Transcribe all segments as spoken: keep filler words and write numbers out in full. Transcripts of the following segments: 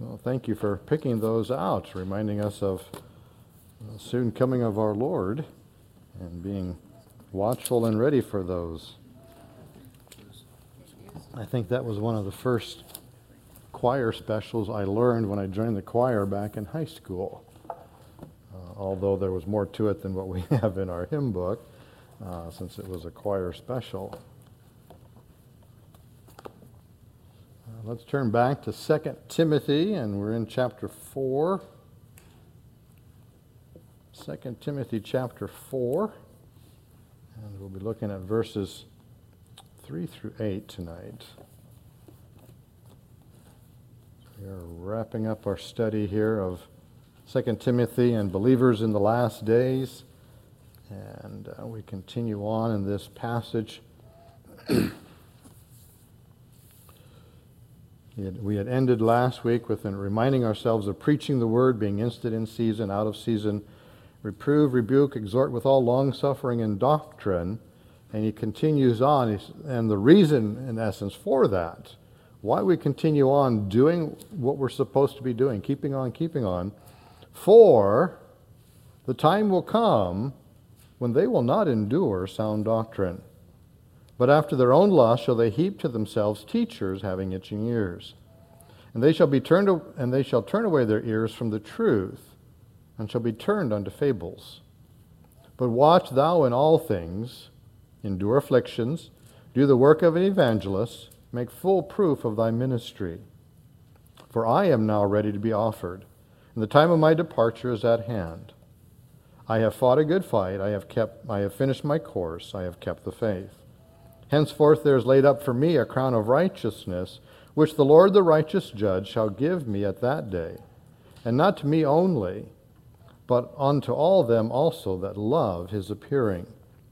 Well, thank you for picking those out, reminding us of the soon coming of our Lord and being watchful and ready for those. I think that was one of the first choir specials I learned when I joined the choir back in high school. Uh, although there was more to it than what we have in our hymn book, uh, since it was a choir special. Uh, let's turn back to Second Timothy, and we're in chapter four. Second Timothy chapter four, and we'll be looking at verses three through eight tonight. We are wrapping up our study here of Second Timothy and believers in the last days, and uh, we continue on in this passage. We had ended last week with reminding ourselves of preaching the word, being instant in season, out of season, reprove, rebuke, exhort with all long-suffering and doctrine. And he continues on, and the reason, in essence, for that, why we continue on doing what we're supposed to be doing, keeping on, keeping on, for the time will come when they will not endure sound doctrine, but after their own lust shall they heap to themselves teachers having itching ears. And they shall be turned, and they shall turn away their ears from the truth, and shall be turned unto fables. But watch thou in all things, endure afflictions, do the work of an evangelist, make full proof of thy ministry. For I am now ready to be offered, and the time of my departure is at hand. I have fought a good fight, I have kept, I have finished my course, I have kept the faith. Henceforth there is laid up for me a crown of righteousness, which the Lord the righteous judge shall give me at that day, and not to me only, but unto all them also that love his appearing.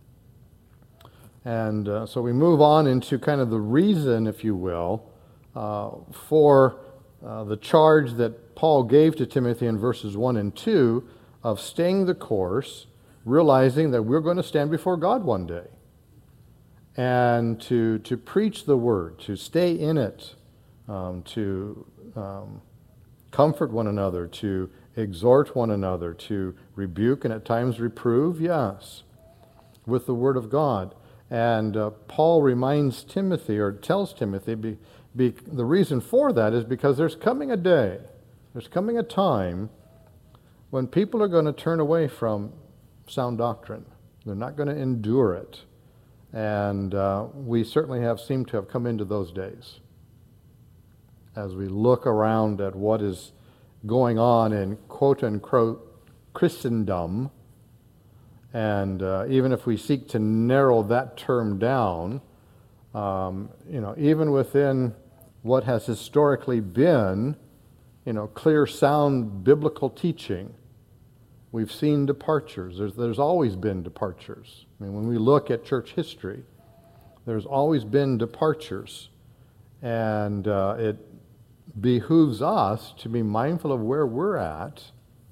And uh, so we move on into kind of the reason, if you will, uh, for uh, the charge that Paul gave to Timothy in verses one and two of staying the course, realizing that we're going to stand before God one day, and to, to preach the word, to stay in it, um, to um, comfort one another, to exhort one another, to rebuke and at times reprove, yes, with the word of God. And uh, Paul reminds Timothy, or tells Timothy, be, be, the reason for that is because there's coming a day, there's coming a time when people are going to turn away from sound doctrine. They're not going to endure it. And uh, we certainly have seemed to have come into those days. As we look around at what is going on in quote-unquote Christendom, and uh, even if we seek to narrow that term down, um, you know, even within what has historically been, you know, clear, sound biblical teaching, we've seen departures. There's, there's always been departures. I mean, when we look at church history, there's always been departures. And uh, it behooves us to be mindful of where we're at,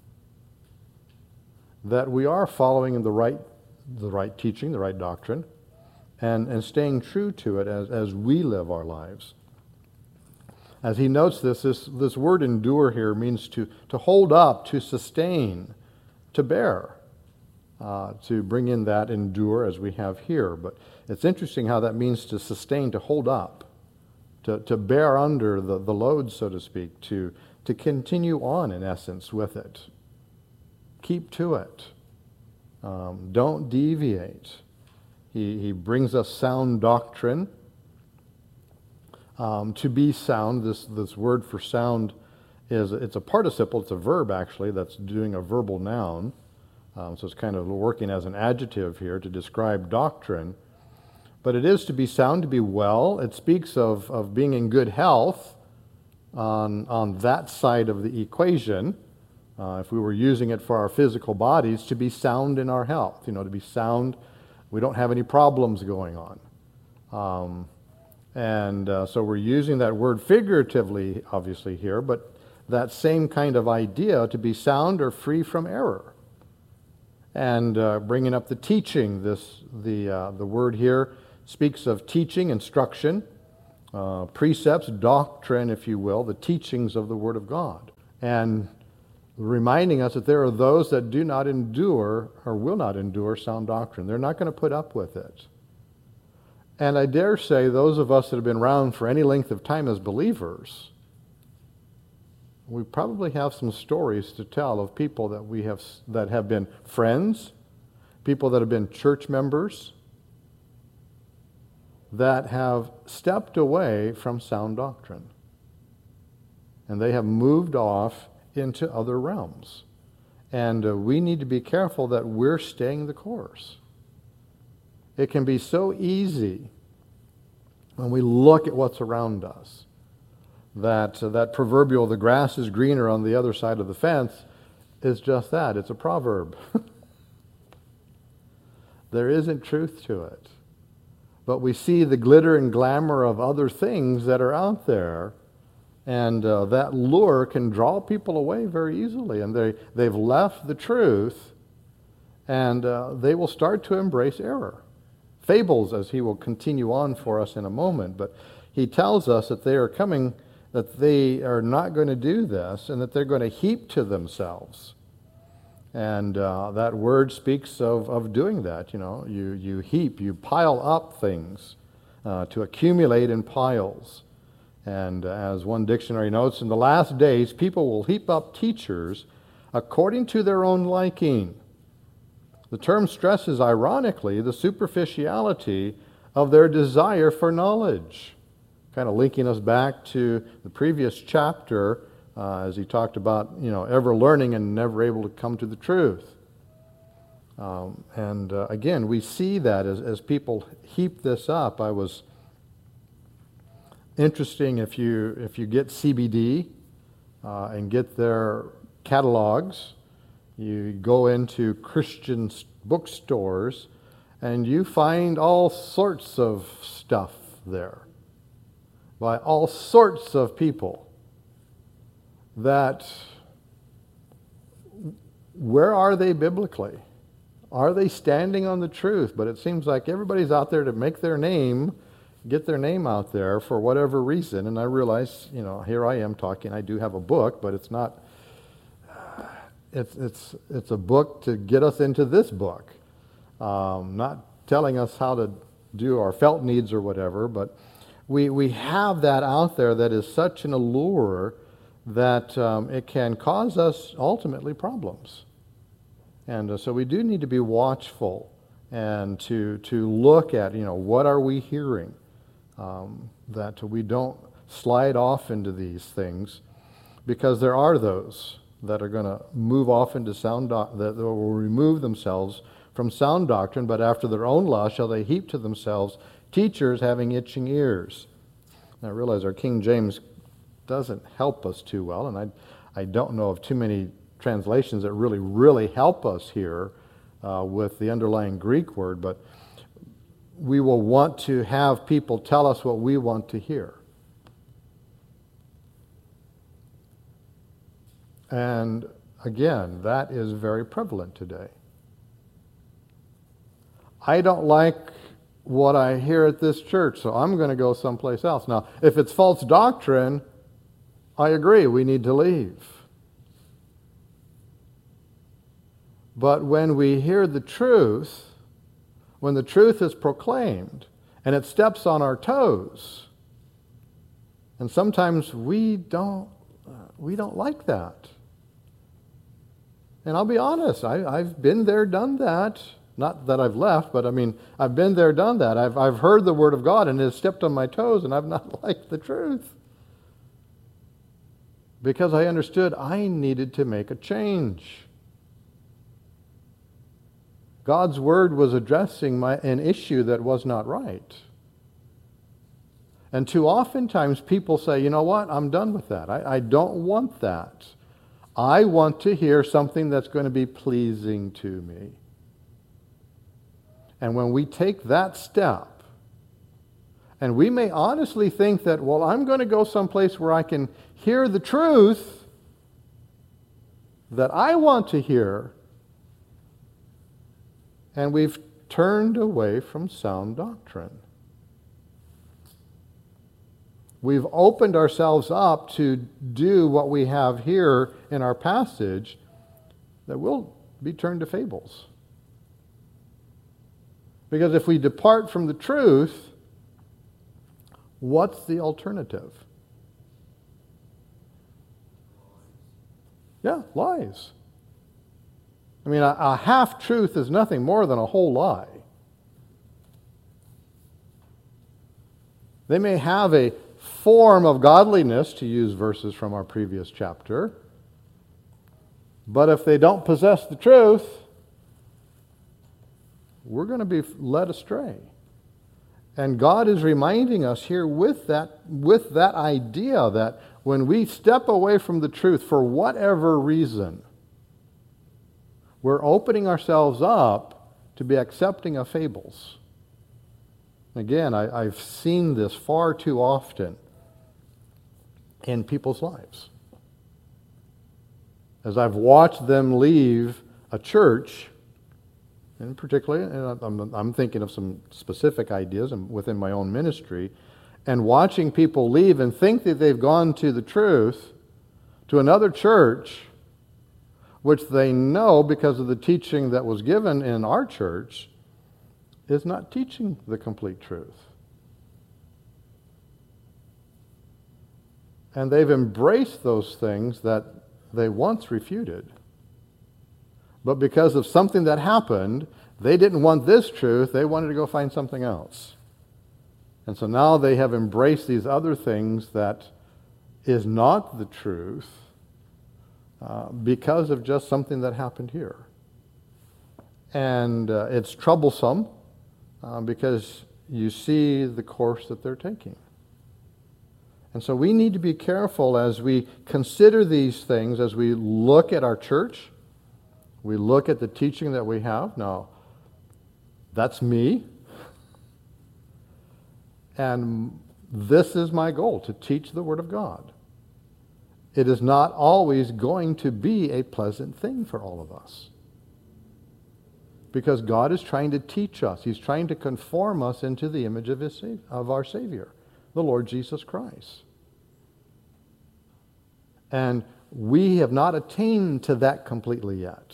that we are following in the right, the right teaching, the right doctrine, and, and staying true to it as, as we live our lives. As he notes this, this, this word endure here means to, to hold up, to sustain, to bear, uh, to bring in that endure as we have here. But it's interesting how that means to sustain, to hold up, to, to bear under the, the load, so to speak, to, to continue on, in essence, with it. Keep to it. Um, don't deviate. He, he brings us sound doctrine. Um, to be sound, this, this word for sound is, it's a participle, it's a verb actually, that's doing a verbal noun. Um, so it's kind of working as an adjective here to describe doctrine. But it is to be sound, to be well. It speaks of, of being in good health on, on that side of the equation. Uh, if we were using it for our physical bodies, to be sound in our health, you know, to be sound, we don't have any problems going on. Um, and uh, so we're using that word figuratively, obviously, here, but that same kind of idea, to be sound or free from error. And uh, bringing up the teaching, this the uh, the word here speaks of teaching, instruction, uh, precepts, doctrine, if you will, the teachings of the Word of God. And reminding us that there are those that do not endure or will not endure sound doctrine. They're not going to put up with it. And I dare say those of us that have been around for any length of time as believers, we probably have some stories to tell of people that we have that have been friends, people that have been church members, that have stepped away from sound doctrine. And they have moved off into other realms. And uh, we need to be careful that we're staying the course. It can be so easy when we look at what's around us that uh, that proverbial, the grass is greener on the other side of the fence, is just that. It's a proverb. There isn't truth to it. But we see the glitter and glamour of other things that are out there, and uh, that lure can draw people away very easily. And they, they've left the truth, and uh, they will start to embrace error. Fables, as he will continue on for us in a moment, but he tells us that they are coming, that they are not going to do this, and that they're going to heap to themselves. And uh, that word speaks of, of doing that. You know, you, you heap, you pile up things uh, to accumulate in piles. And uh, as one dictionary notes, in the last days, people will heap up teachers according to their own liking. The term stresses, ironically, the superficiality of their desire for knowledge. Kind of linking us back to the previous chapter uh, as he talked about, you know, ever learning and never able to come to the truth. Um, and uh, again, we see that as, as people heap this up. I was interesting if you if you get C B D uh, and get their catalogs. You go into Christian bookstores and you find all sorts of stuff there by all sorts of people that, where are they biblically? Are they standing on the truth? But it seems like everybody's out there to make their name, get their name out there for whatever reason. And I realize, you know, here I am talking, I do have a book, but it's not It's it's it's a book to get us into this book, um, not telling us how to do our felt needs or whatever. But we we have that out there that is such an allure that um, it can cause us ultimately problems, and uh, so we do need to be watchful and to to look at, you know, what are we hearing, um, that we don't slide off into these things, because there are those that are going to move off into sound doc- that will remove themselves from sound doctrine, but after their own lust shall they heap to themselves teachers having itching ears. Now I realize our King James doesn't help us too well, and I I don't know of too many translations that really, really help us here uh, with the underlying Greek word, but we will want to have people tell us what we want to hear. And again, that is very prevalent today. I don't like what I hear at this church, so I'm going to go someplace else. Now, if it's false doctrine, I agree, we need to leave. But when we hear the truth, when the truth is proclaimed, and it steps on our toes, and sometimes we don't, uh, we don't like that. And I'll be honest, I, I've been there, done that. Not that I've left, but I mean, I've been there, done that. I've, I've heard the Word of God and it has stepped on my toes, and I've not liked the truth. Because I understood I needed to make a change. God's Word was addressing my, an issue that was not right. And too oftentimes people say, you know what, I'm done with that. I, I don't want that. I want to hear something that's going to be pleasing to me. And when we take that step, and we may honestly think that, well, I'm going to go someplace where I can hear the truth that I want to hear, and we've turned away from sound doctrine. we've opened ourselves up to do what we have here in our passage, that we'll be turned to fables. Because if we depart from the truth, what's the alternative? Yeah, lies. I mean, a, a half-truth is nothing more than a whole lie. They may have a form of godliness, to use verses from our previous chapter, but if they don't possess the truth, we're going to be led astray. And God is reminding us here with that, with that idea that when we step away from the truth for whatever reason, we're opening ourselves up to be accepting of fables. Again, I, I've seen this far too often in people's lives. As I've watched them leave a church, and particularly, and I'm, I'm thinking of some specific ideas within my own ministry, and watching people leave and think that they've gone to the truth, to another church, which they know because of the teaching that was given in our church, is not teaching the complete truth. And they've embraced those things that they once refuted. But because of something that happened, they didn't want this truth, they wanted to go find something else. And so now they have embraced these other things that is not the truth uh, because of just something that happened here. And uh, it's troublesome uh, because you see the course that they're taking. And so we need to be careful as we consider these things, as we look at our church, we look at the teaching that we have. Now, that's me. And this is my goal, to teach the Word of God. It is not always going to be a pleasant thing for all of us. Because God is trying to teach us. He's trying to conform us into the image of, his, of our Savior, the Lord Jesus Christ. And we have not attained to that completely yet.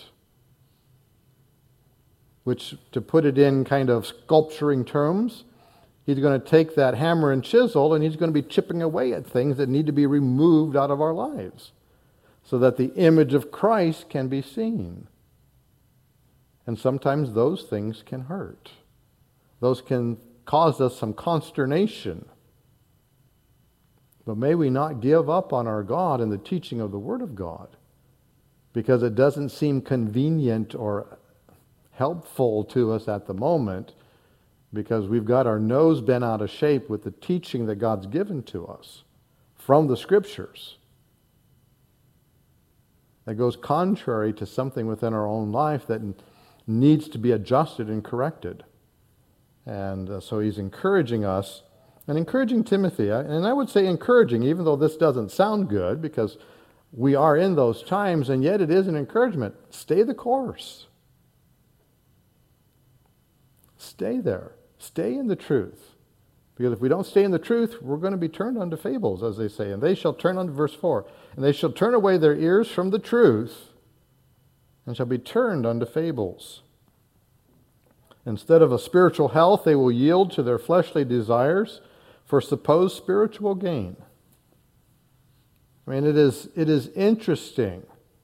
Which, to put it in kind of sculpturing terms, He's going to take that hammer and chisel and He's going to be chipping away at things that need to be removed out of our lives so that the image of Christ can be seen. And sometimes those things can hurt. Those can cause us some consternation. But may we not give up on our God and the teaching of the Word of God because it doesn't seem convenient or helpful to us at the moment, because we've got our nose bent out of shape with the teaching that God's given to us from the Scriptures that goes contrary to something within our own life that needs to be adjusted and corrected. And uh, so he's encouraging us and encouraging Timothy, and I would say encouraging, even though this doesn't sound good, because we are in those times, and yet it is an encouragement. Stay the course. Stay there. Stay in the truth. Because if we don't stay in the truth, we're going to be turned unto fables, as they say. And they shall turn unto, verse four, and they shall turn away their ears from the truth, and shall be turned unto fables. Instead of a spiritual health, they will yield to their fleshly desires for supposed spiritual gain. I mean, it is, it is interesting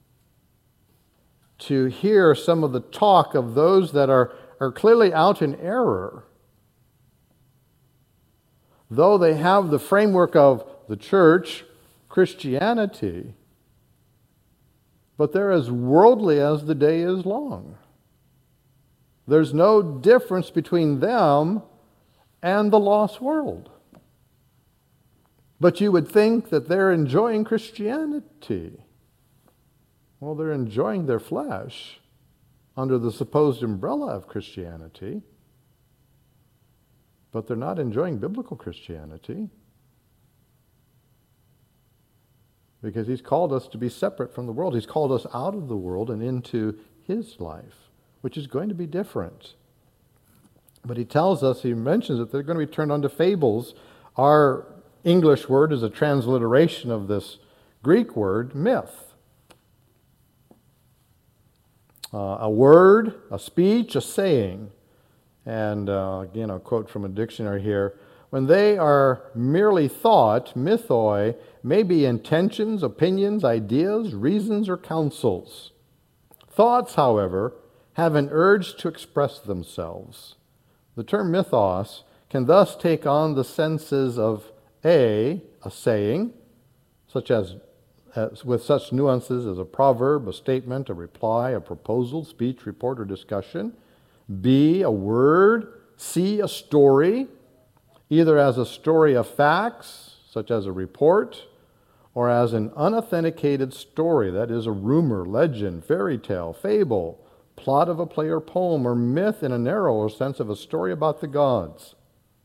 to hear some of the talk of those that are, are clearly out in error, though they have the framework of the church, Christianity, but they're as worldly as the day is long. There's no difference between them and the lost world. But you would think that they're enjoying Christianity. Well, they're enjoying their flesh under the supposed umbrella of Christianity, but they're not enjoying biblical Christianity, because He's called us to be separate from the world. He's called us out of the world and into His life, which is going to be different. But He tells us, He mentions that they're going to be turned unto fables. Our English word is a transliteration of this Greek word, myth. Uh, a word, a speech, a saying. And uh, again, I'll quote from a dictionary here. When they are merely thought, mythoi may be intentions, opinions, ideas, reasons, or counsels. Thoughts, however, have an urge to express themselves. The term mythos can thus take on the senses of A, a saying, such as, as with such nuances as a proverb, a statement, a reply, a proposal, speech, report, or discussion. B, a word. C, a story, either as a story of facts, such as a report, or as an unauthenticated story, that is, a rumor, legend, fairy tale, fable, plot of a play or poem, or myth in a narrower sense of a story about the gods.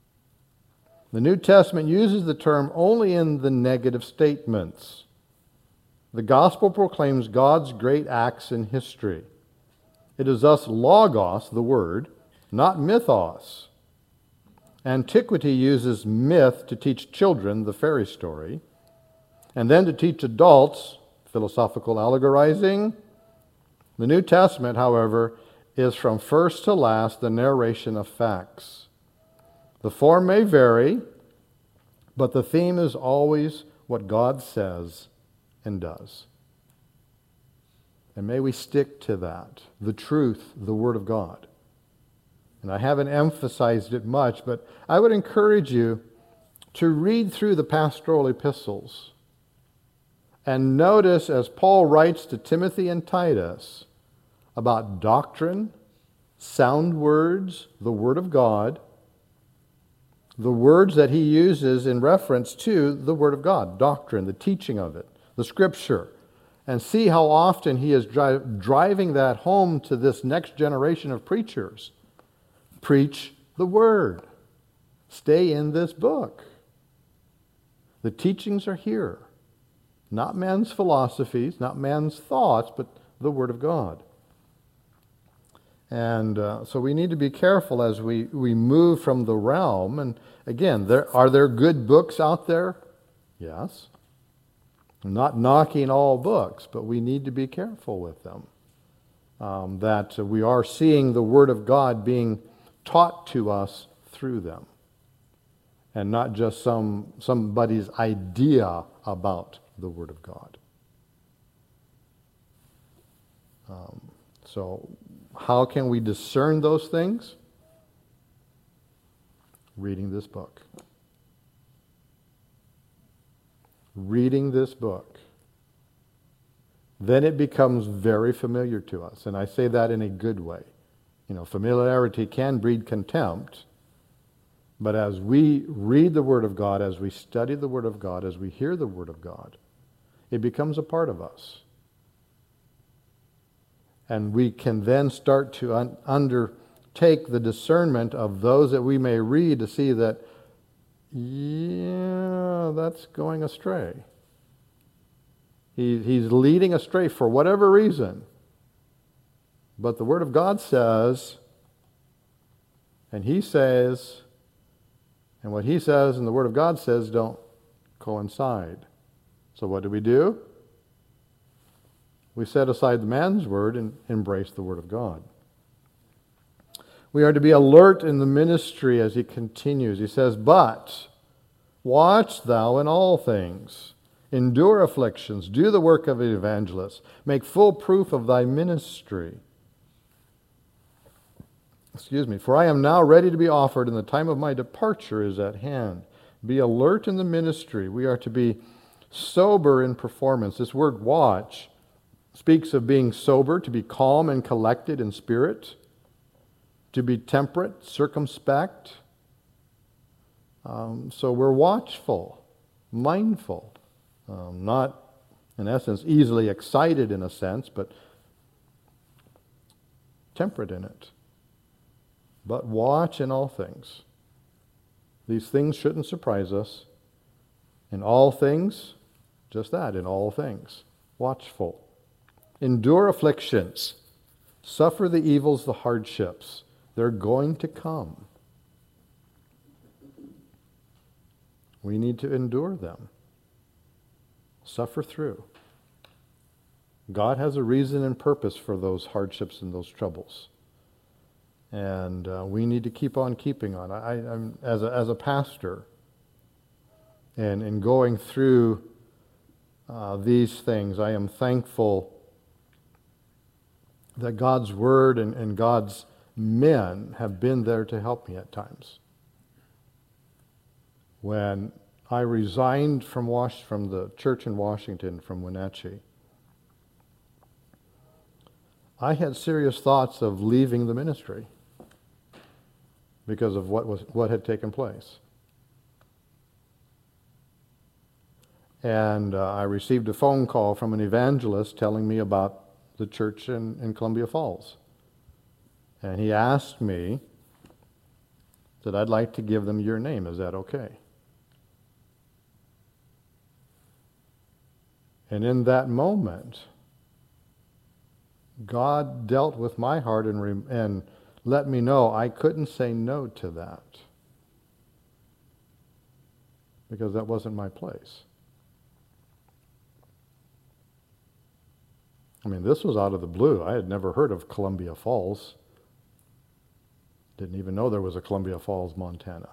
The New Testament uses the term only in the negative statements. The gospel proclaims God's great acts in history. It is thus logos, the word, not mythos. Antiquity uses myth to teach children the fairy story, and then to teach adults philosophical allegorizing. The New Testament, however, is from first to last the narration of facts. The form may vary, but the theme is always what God says and does. And may we stick to that, the truth, the Word of God. And I haven't emphasized it much, but I would encourage you to read through the pastoral epistles and notice as Paul writes to Timothy and Titus about doctrine, sound words, the Word of God, the words that he uses in reference to the Word of God, doctrine, the teaching of it, the Scripture, and see how often he is dri- driving that home to this next generation of preachers. Preach the Word. Stay in this book. The teachings are here. Not man's philosophies, not man's thoughts, but the Word of God. And uh, so we need to be careful as we, we move from the realm. And again, there, are there good books out there? Yes. I'm not knocking all books, but we need to be careful with them. Um, that we are seeing the Word of God being taught to us through them. And not just some somebody's idea about the Word of God. Um, so how can we discern those things? Reading this book. Reading this book. Then it becomes very familiar to us. And I say that in a good way. You know, familiarity can breed contempt. But as we read the Word of God, as we study the Word of God, as we hear the Word of God, it becomes a part of us. And we can then start to un- undertake the discernment of those that we may read to see that, yeah, that's going astray. He, he's leading astray for whatever reason. But the Word of God says, and he says, and what he says and the Word of God says don't coincide. So what do we do? We set aside the man's word and embrace the Word of God. We are to be alert in the ministry as he continues. He says, but watch thou in all things. Endure afflictions. Do the work of an evangelist. Make full proof of thy ministry. Excuse me. For I am now ready to be offered, and the time of my departure is at hand. Be alert in the ministry. We are to be sober in performance. This word watch speaks of being sober, to be calm and collected in spirit, to be temperate, circumspect. Um, so we're watchful, mindful, um, not, in essence, easily excited in a sense, but temperate in it. But watch in all things. These things shouldn't surprise us. In all things, just that, in all things, watchful. Endure afflictions. Suffer the evils, the hardships. They're going to come. We need to endure them. Suffer through. God has a reason and purpose for those hardships and those troubles. And uh, we need to keep on keeping on. I, I'm, as, a, as a pastor, and in going through uh, these things, I am thankful that God's Word and, and God's men have been there to help me at times. When I resigned from Was- from the church in Washington, from Wenatchee, I had serious thoughts of leaving the ministry because of what was what had taken place. And uh, I received a phone call from an evangelist telling me about the church in, in Columbia Falls. And he asked me that I'd like to give them your name. Is that okay? And in that moment, God dealt with my heart and, re- and let me know I couldn't say no to that, because that wasn't my place. I mean, this was out of the blue. I had never heard of Columbia Falls. Didn't even know there was a Columbia Falls, Montana.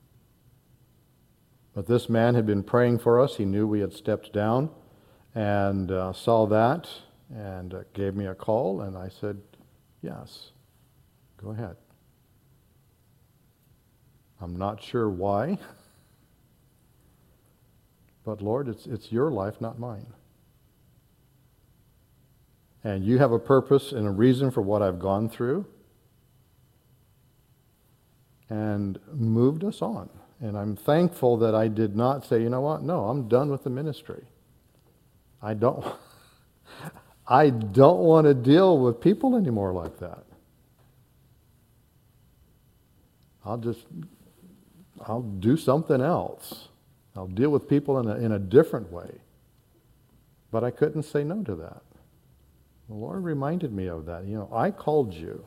But this man had been praying for us. He knew we had stepped down and uh, saw that and uh, gave me a call, and I said, yes, go ahead. I'm not sure why, but Lord, it's it's your life, not mine. And you have a purpose and a reason for what I've gone through, and moved us on. And I'm thankful that I did not say, you know what, no, I'm done with the ministry. I don't, I don't want to deal with people anymore like that. I'll just, I'll do something else. I'll deal with people in a, in a different way. But I couldn't say no to that. The Lord reminded me of that. You know, I called you.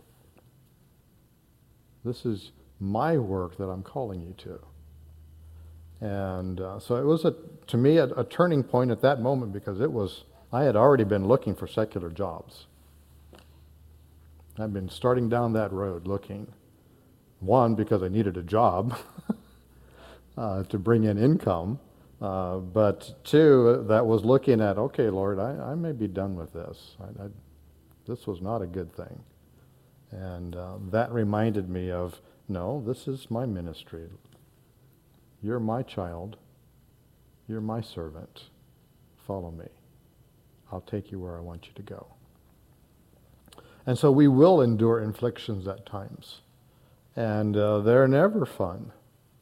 This is my work that I'm calling you to. And uh, so it was, a, to me, a, a turning point at that moment, because it was, I had already been looking for secular jobs. I've been starting down that road looking. One, because I needed a job uh, to bring in income. Uh, but two, that was looking at, okay, Lord, I, I may be done with this. I, I, this was not a good thing. And uh, that reminded me of, no, this is my ministry. You're my child. You're my servant. Follow me. I'll take you where I want you to go. And so we will endure inflictions at times. And uh, they're never fun.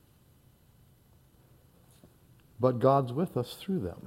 But God's with us through them.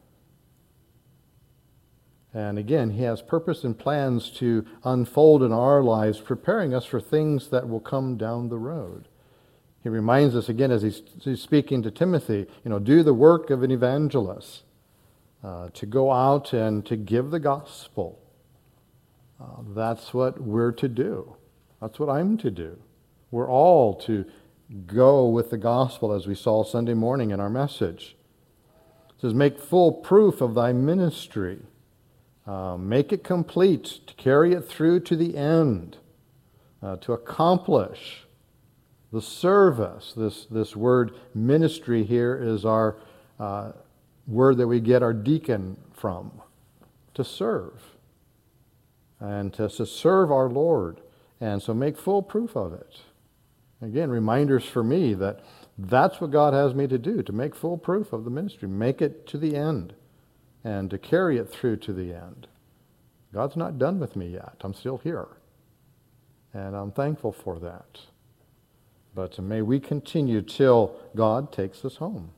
And again, He has purpose and plans to unfold in our lives, preparing us for things that will come down the road. He reminds us again, as he's, he's speaking to Timothy, you know, do the work of an evangelist, uh, to go out and to give the gospel. Uh, that's what we're to do. That's what I'm to do. We're all to go with the gospel, as we saw Sunday morning in our message. It says, make full proof of thy ministry. Uh, make it complete, to carry it through to the end, uh, to accomplish the service. This, this word ministry here is our uh, word that we get our deacon from, to serve. And to, to serve our Lord. And so make full proof of it. Again, reminders for me that that's what God has me to do, to make full proof of the ministry. Make it to the end and to carry it through to the end. God's not done with me yet. I'm still here. And I'm thankful for that. But may we continue till God takes us home.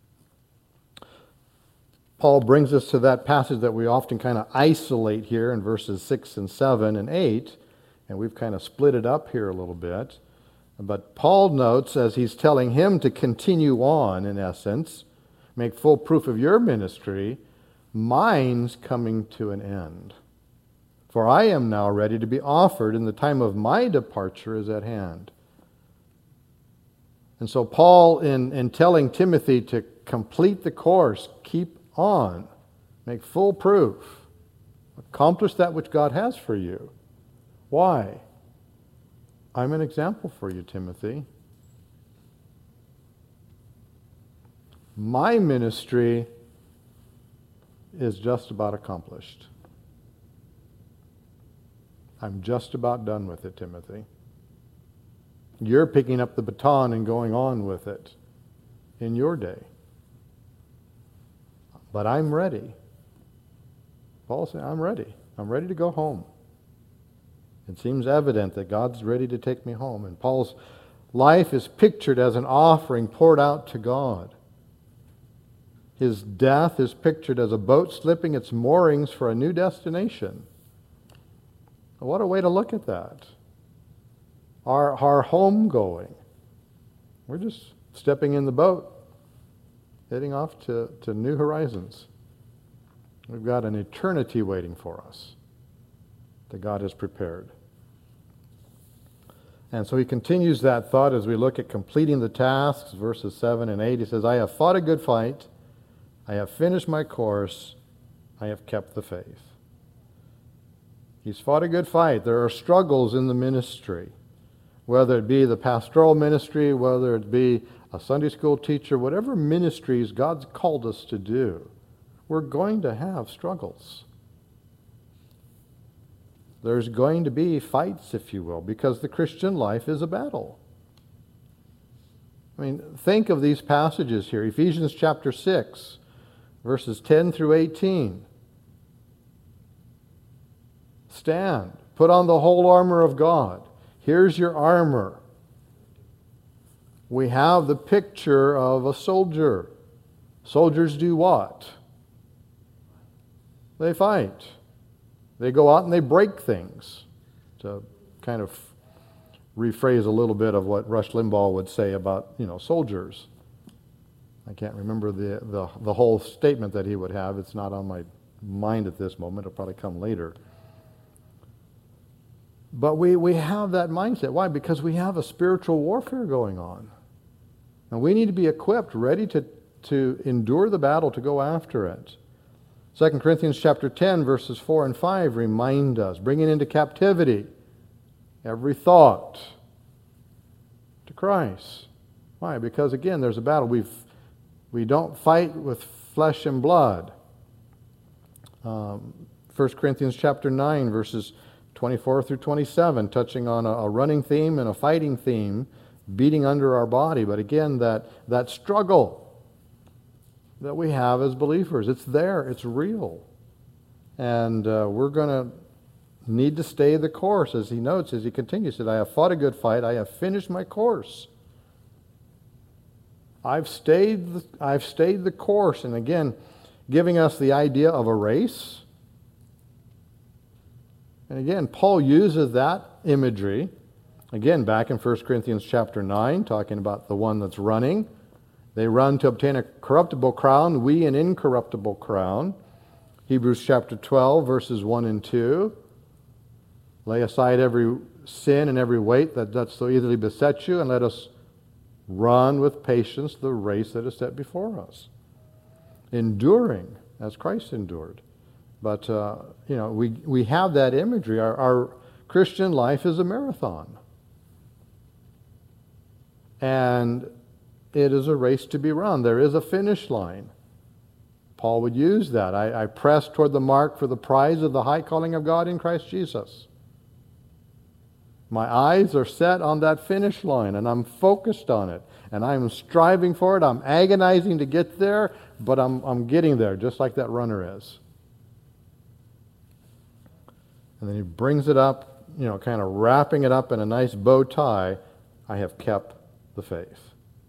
Paul brings us to that passage that we often kind of isolate here in verses six and seven and eight. And we've kind of split it up here a little bit. But Paul notes, as he's telling him to continue on, in essence, make full proof of your ministry, mine's coming to an end. For I am now ready to be offered, and the time of my departure is at hand. And so Paul, in, in telling Timothy to complete the course, keep on, make full proof, accomplish that which God has for you. Why? I'm an example for you, Timothy. My ministry is just about accomplished. I'm just about done with it, Timothy. You're picking up the baton and going on with it in your day. But I'm ready. Paul said, I'm ready. I'm ready to go home. It seems evident that God's ready to take me home. And Paul's life is pictured as an offering poured out to God. His death is pictured as a boat slipping its moorings for a new destination. What a way to look at that. Our, our home going. We're just stepping in the boat, heading off to, to new horizons. We've got an eternity waiting for us that God has prepared. And so he continues that thought as we look at completing the tasks, verses seven and eight. He says, I have fought a good fight. I have finished my course. I have kept the faith. He's fought a good fight. There are struggles in the ministry, whether it be the pastoral ministry, whether it be a Sunday school teacher, whatever ministries God's called us to do, we're going to have struggles. There's going to be fights, if you will, because the Christian life is a battle. I mean, think of these passages here. Ephesians chapter six, verses ten through eighteen. Stand, put on the whole armor of God. Here's your armor. We have the picture of a soldier. Soldiers do what? They fight. They go out and they break things. To kind of rephrase a little bit of what Rush Limbaugh would say about, you know, soldiers. I can't remember the, the, the whole statement that he would have. It's not on my mind at this moment. It'll probably come later. But we, we have that mindset. Why? Because we have a spiritual warfare going on. And we need to be equipped, ready to, to endure the battle, to go after it. Second Corinthians chapter ten, verses four and five remind us, bringing into captivity every thought to Christ. Why? Because again, there's a battle. We've, we don't fight with flesh and blood. Um, First Corinthians chapter nine, verses twenty-four through twenty-seven, touching on a, a running theme and a fighting theme, beating under our body. But again, that, that struggle that we have as believers, it's there, it's real. And uh, we're going to need to stay the course, as he notes, as he continues. He said, I have fought a good fight, I have finished my course. I've stayed, the, I've stayed the course. And again, giving us the idea of a race. And again, Paul uses that imagery, again, back in First Corinthians chapter nine, talking about the one that's running. They run to obtain a corruptible crown, we an incorruptible crown. Hebrews chapter twelve, verses one and two. Lay aside every sin and every weight that doth so easily beset you, and let us run with patience the race that is set before us. Enduring, as Christ endured. But, uh, you know, we, we have that imagery. Our, our Christian life is a marathon. And it is a race to be run. There is a finish line. Paul would use that. I, I press toward the mark for the prize of the high calling of God in Christ Jesus. My eyes are set on that finish line, and I'm focused on it. And I'm striving for it. I'm agonizing to get there, but I'm, I'm getting there, just like that runner is. And then he brings it up, you know, kind of wrapping it up in a nice bow tie. I have kept the faith.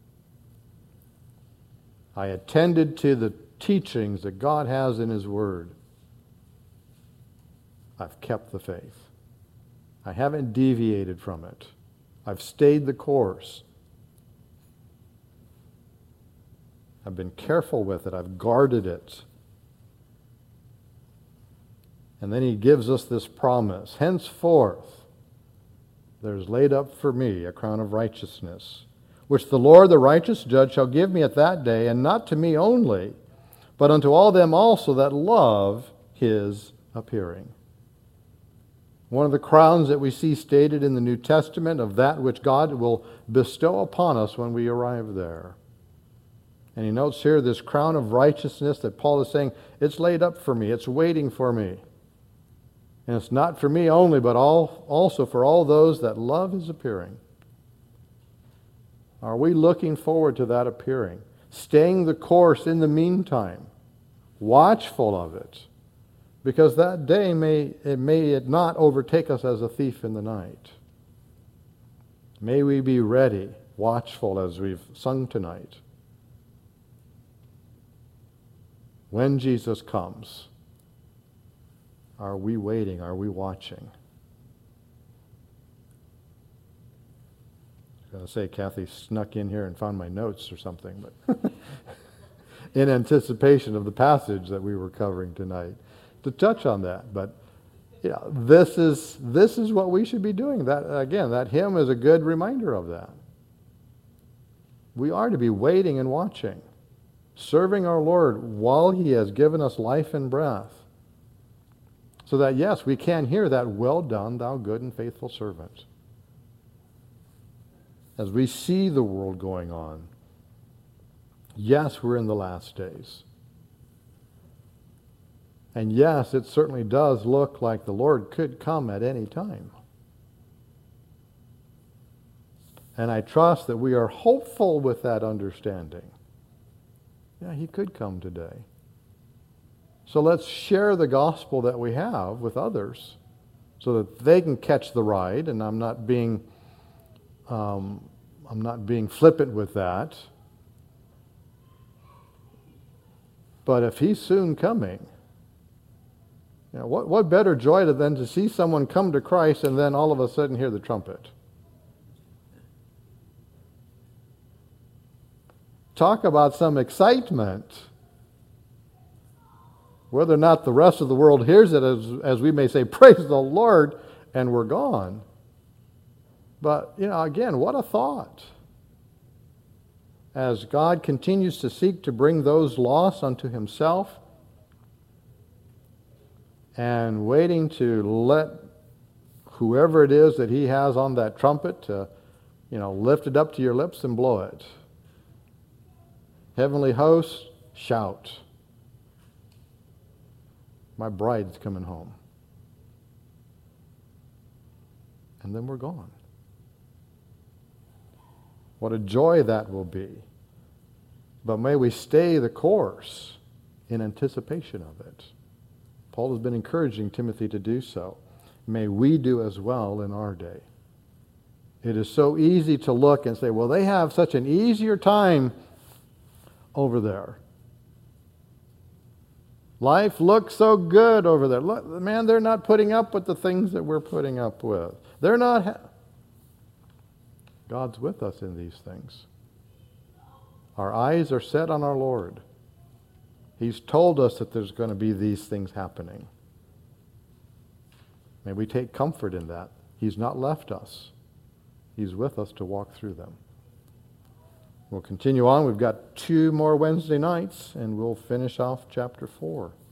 I attended to the teachings that God has in His Word. I've kept the faith. I haven't deviated from it. I've stayed the course. I've been careful with it. I've guarded it. And then he gives us this promise. Henceforth, there's laid up for me a crown of righteousness, which the Lord, the righteous judge, shall give me at that day, and not to me only, but unto all them also that love his appearing. One of the crowns that we see stated in the New Testament of that which God will bestow upon us when we arrive there. And he notes here this crown of righteousness that Paul is saying, it's laid up for me, it's waiting for me. And it's not for me only, but all, also for all those that love his appearing. Are we looking forward to that appearing? Staying the course in the meantime, watchful of it, because that day may it may it not overtake us as a thief in the night. May we be ready, watchful, as we've sung tonight. When Jesus comes, are we waiting? Are we watching? I was going to say Kathy snuck in here and found my notes or something, but in anticipation of the passage that we were covering tonight, to touch on that. But yeah, this is this is what we should be doing. That again, that hymn is a good reminder of that. We are to be waiting and watching, serving our Lord while he has given us life and breath, so that, yes, we can hear that, well done, thou good and faithful servant. As we see the world going on, yes, we're in the last days. And yes, it certainly does look like the Lord could come at any time. And I trust that we are hopeful with that understanding. Yeah, he could come today. So let's share the gospel that we have with others so that they can catch the ride. And I'm not being, um, I'm not being flippant with that. But if he's soon coming, you know, what, what better joy than to see someone come to Christ and then all of a sudden hear the trumpet? Talk about some excitement. Whether or not the rest of the world hears it, as, as we may say, praise the Lord, and we're gone. But, you know, again, what a thought. As God continues to seek to bring those lost unto himself, and waiting to let whoever it is that he has on that trumpet to, you know, lift it up to your lips and blow it. Heavenly hosts, shout. My bride's coming home. And then we're gone. What a joy that will be. But may we stay the course in anticipation of it. Paul has been encouraging Timothy to do so. May we do as well in our day. It is so easy to look and say, well, they have such an easier time over there. Life looks so good over there. Look, man, they're not putting up with the things that we're putting up with. They're not... Ha- God's with us in these things. Our eyes are set on our Lord. He's told us that there's going to be these things happening. May we take comfort in that. He's not left us. He's with us to walk through them. We'll continue on. We've got two more Wednesday nights, and we'll finish off chapter four.